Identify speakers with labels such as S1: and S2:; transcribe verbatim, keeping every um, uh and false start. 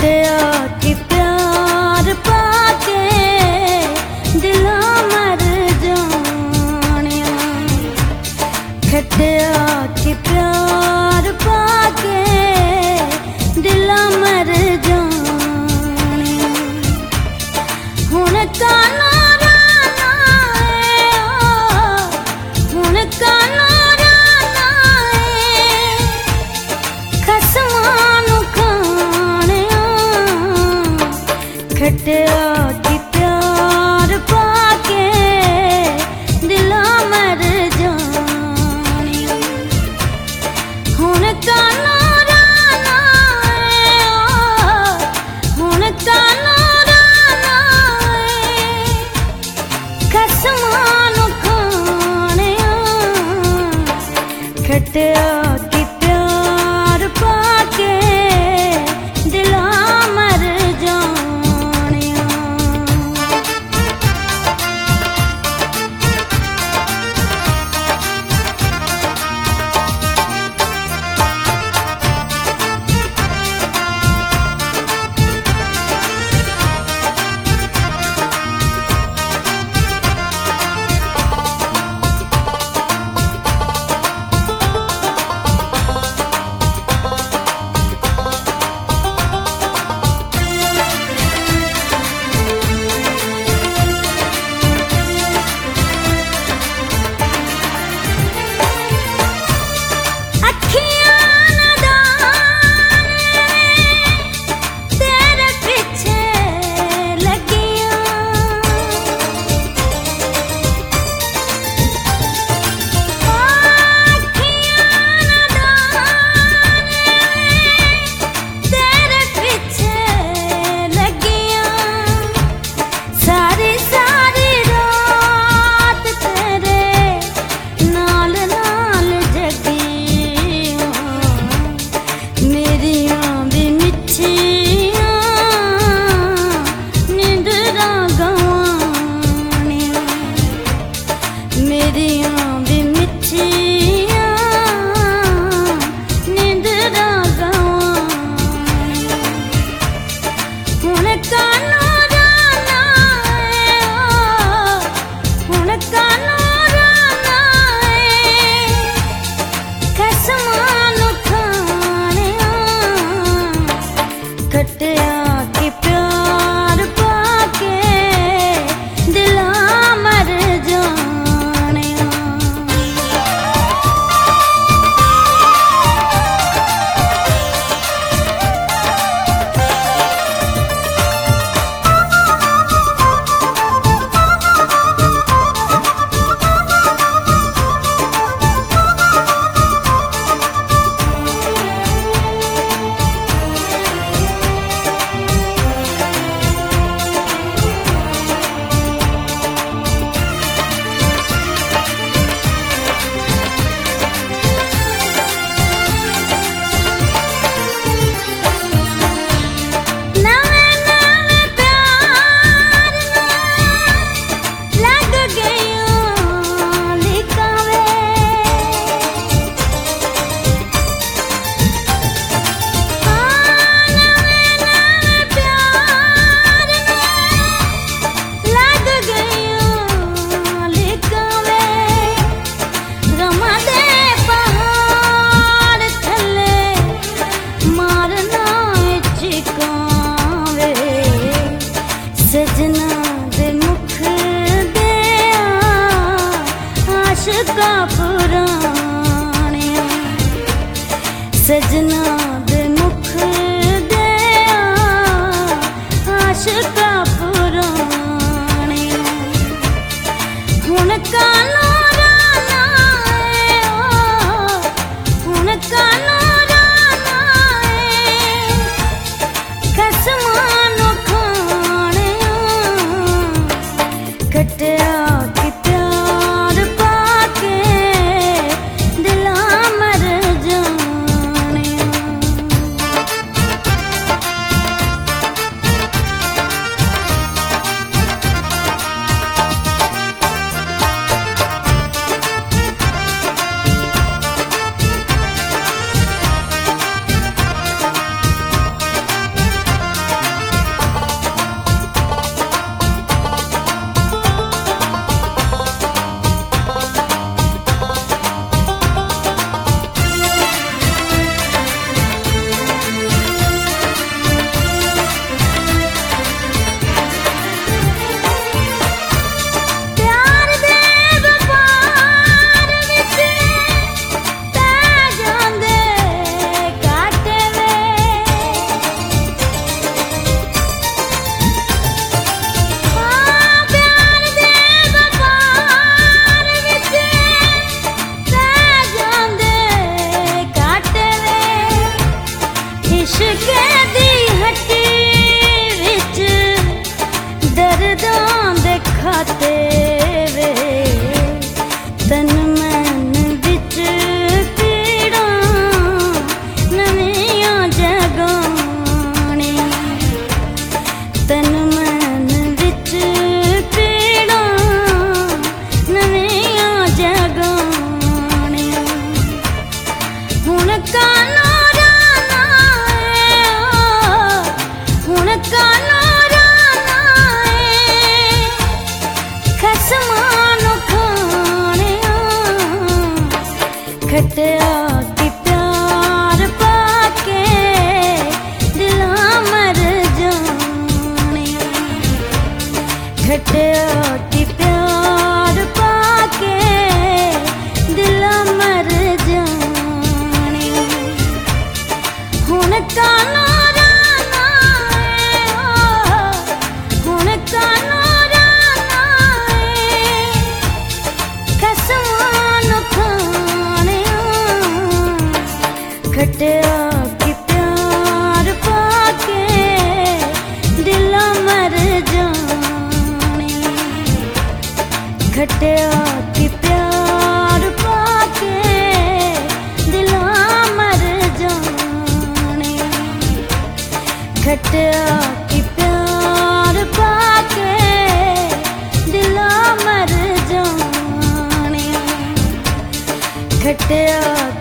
S1: खटिया कि प्यार पाके दिला मर जानिया। खटिया कि प्यार पाके दिला मर जानिया। हुण काना राना हुण काना राना खसमां नूं खाणिया। खटिया कि प्यार पाके दिला मर जानिया। हुण काना राना हुण काना राना खसमां नूं खाणिया। खटिया कि प्यार पाके दिला मर जानिया। खटिया कि प्यार पाके दिला मर जानिया। सजना दे मुख दे आशिका पुराणिया। सजना दे मुख दे आशिका पुराणिया। हुण काना राना हुण काना राना खसमां नूं खाणिया। खटिया कि प्यार पाके दिला मर जानिया। घटिया कि प्यार पाके दिला मर जाने, घटिया कि प्यार पाके दिला मर जाने। हुण काना राना हुण काना राना कसमान खाने, घटिया कि प्यार पाके दिला मर जाने, घटिया कि प्यार पाके दिला मर जाने, घटिया कि प्यार पाके दिला मर जाने, घटिया